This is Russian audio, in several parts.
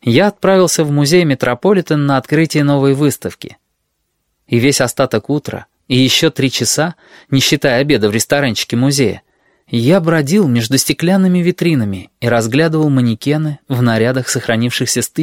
я отправился в музей Метрополитен на открытие новой выставки. И весь остаток утра, и еще 3 часа, не считая обеда в ресторанчике музея, я бродил между стеклянными витринами и разглядывал манекены в нарядах, сохранившихся с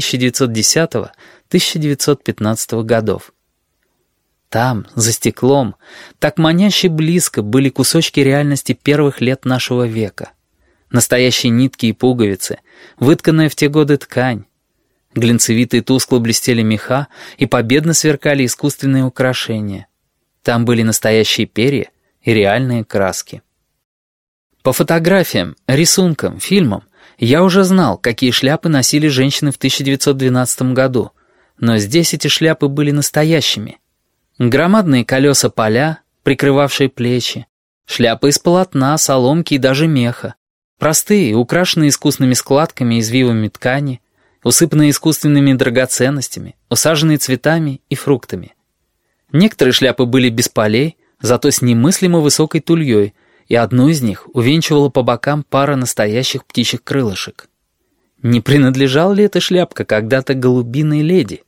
1910-1915 годов. Там, за стеклом, так маняще близко были кусочки реальности первых лет нашего века. Настоящие нитки и пуговицы, вытканная в те годы ткань. Глинцевитые тускло блестели меха и победно сверкали искусственные украшения. Там были настоящие перья и реальные краски. По фотографиям, рисункам, фильмам я уже знал, какие шляпы носили женщины в 1912 году, но здесь эти шляпы были настоящими. Громадные колеса поля, прикрывавшие плечи, шляпы из полотна, соломки и даже меха, простые, украшенные искусными складками и извивами ткани, усыпанные искусственными драгоценностями, усаженные цветами и фруктами. Некоторые шляпы были без полей, зато с немыслимо высокой тульей, и одну из них увенчивала по бокам пара настоящих птичьих крылышек. Не принадлежала ли эта шляпка когда-то голубиной леди?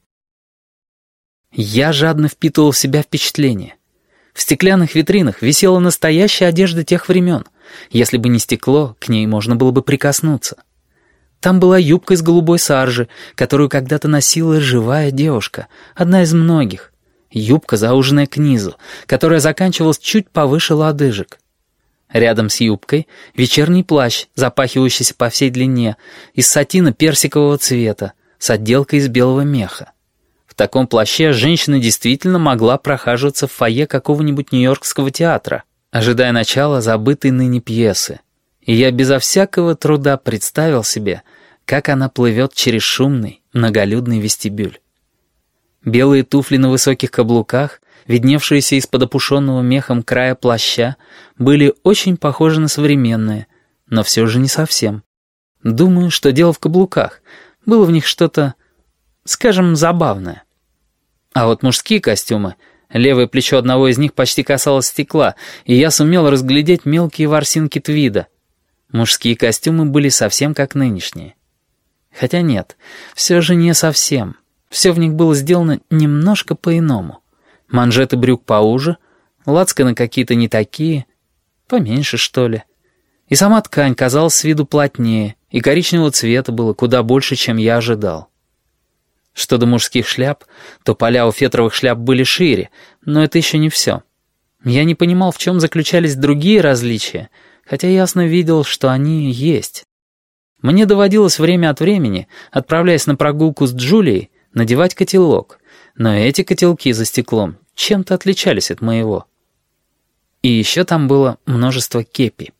Я жадно впитывал в себя впечатление. В стеклянных витринах висела настоящая одежда тех времен. Если бы не стекло, к ней можно было бы прикоснуться. Там была юбка из голубой саржи, которую когда-то носила живая девушка, одна из многих. Юбка, зауженная к низу, которая заканчивалась чуть повыше лодыжек. Рядом с юбкой вечерний плащ, запахивающийся по всей длине, из сатина персикового цвета, с отделкой из белого меха. В таком плаще женщина действительно могла прохаживаться в фойе какого-нибудь нью-йоркского театра, ожидая начала забытой ныне пьесы. И я безо всякого труда представил себе, как она плывет через шумный, многолюдный вестибюль. Белые туфли на высоких каблуках, видневшиеся из-под опушенного мехом края плаща, были очень похожи на современные, но все же не совсем. Думаю, что дело в каблуках. Было в них что-то, скажем, забавное. А вот мужские костюмы, левое плечо одного из них почти касалось стекла, и я сумел разглядеть мелкие ворсинки твида. Мужские костюмы были совсем как нынешние. Хотя нет, все же не совсем. Все в них было сделано немножко по-иному. Манжеты брюк поуже, лацканы какие-то не такие, поменьше, что ли. И сама ткань казалась с виду плотнее, и коричневого цвета было куда больше, чем я ожидал. Что до мужских шляп, то поля у фетровых шляп были шире, но это еще не все. Я не понимал, в чем заключались другие различия, хотя ясно видел, что они есть. Мне доводилось время от времени, отправляясь на прогулку с Джулией, надевать котелок, но эти котелки за стеклом чем-то отличались от моего. И еще там было множество кепи.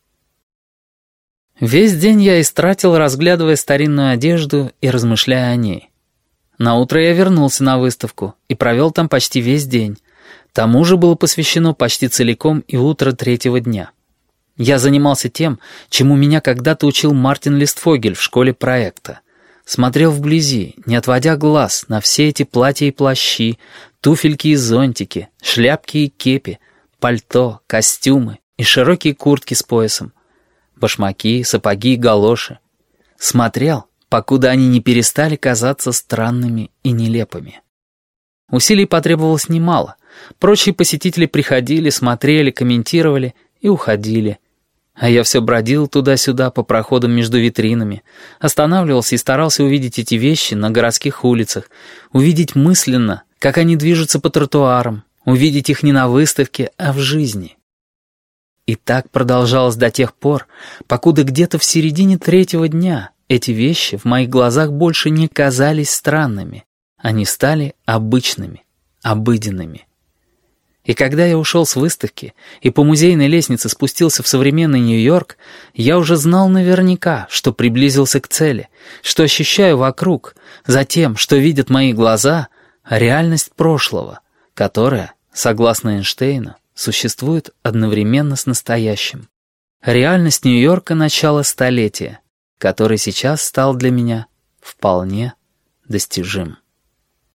Весь день я истратил, разглядывая старинную одежду и размышляя о ней. Наутро я вернулся на выставку и провел там почти весь день. Тому же было посвящено почти целиком и утро 3-го дня. Я занимался тем, чему меня когда-то учил Мартин Листфогель в школе проекта. Смотрел вблизи, не отводя глаз, на все эти платья и плащи, туфельки и зонтики, шляпки и кепи, пальто, костюмы и широкие куртки с поясом, башмаки, сапоги и галоши. Смотрел, покуда они не перестали казаться странными и нелепыми. Усилий потребовалось немало. Прочие посетители приходили, смотрели, комментировали и уходили. А я все бродил туда-сюда по проходам между витринами, останавливался и старался увидеть эти вещи на городских улицах, увидеть мысленно, как они движутся по тротуарам, увидеть их не на выставке, а в жизни. И так продолжалось до тех пор, покуда где-то в середине 3-го дня эти вещи в моих глазах больше не казались странными, они стали обычными, обыденными. И когда я ушел с выставки и по музейной лестнице спустился в современный Нью-Йорк, я уже знал наверняка, что приблизился к цели, что ощущаю вокруг, за тем, что видят мои глаза, реальность прошлого, которая, согласно Эйнштейну, существует одновременно с настоящим. Реальность Нью-Йорка начала столетия, который сейчас стал для меня вполне достижим.